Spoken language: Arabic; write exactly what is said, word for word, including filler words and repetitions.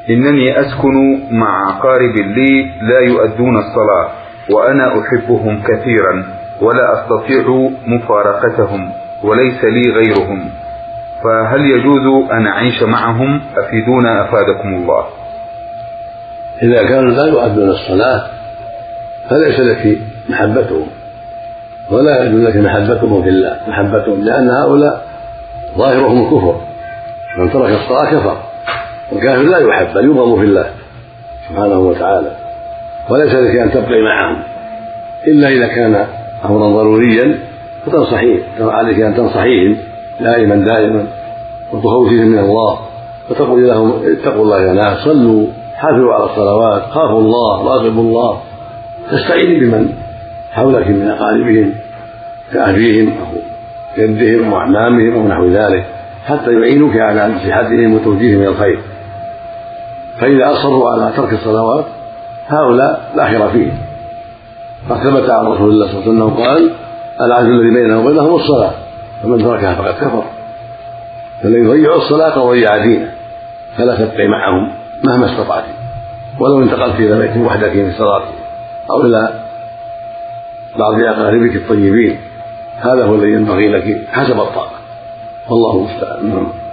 إنني أسكن مع أقارب لي لا يؤدون الصلاة وأنا أحبهم كثيرا ولا أستطيع مفارقتهم وليس لي غيرهم، فهل يجوز أن أعيش معهم؟ أفيدونا أفادكم الله. إذا كانوا لا يؤدون الصلاة فليس لك محبتهم ولا يجوز لك محبتهم في الله محبتهم، لأن هؤلاء ظاهرهم الكفر، من ترك الصلاة كفر، والكافر لا يحب بل يبغض في الله سبحانه وتعالى، وليس لك أن تبقي معهم إلا إذا كان أمرا ضروريا فتنصحين، عليك أن تنصحيهم دائما دائما وتخوفهم من الله وتقول لهم اتقوا الله يا ناس، صلوا، حافظوا على الصلوات، خافوا الله، راقبوا الله، تستعيني بمن حولك من أقاربهم كأبيهم أو جدهم وأعمامهم أو نحو ذلك حتى يعينوك على نصيحتهم وتوجيههم إلى الخير. فإذا أصروا على ترك الصلوات هؤلاء لا خير فيهم، قد ثبت عن رسول الله صلى الله عليه وسلم قال: العهد الذي بيننا وبينهم الصلاة فمن تركها فقد كفر. فالذي يضيع الصلاة قد ضيع دينه، فلا تبقي معهم مهما استطعت، ولو انتقلت إلى بيت وحدك في الصلاة أو إلى بعض أقاربك الطيبين، هذا هو الذي ينبغي لك حسب الطاقة، والله المستعان.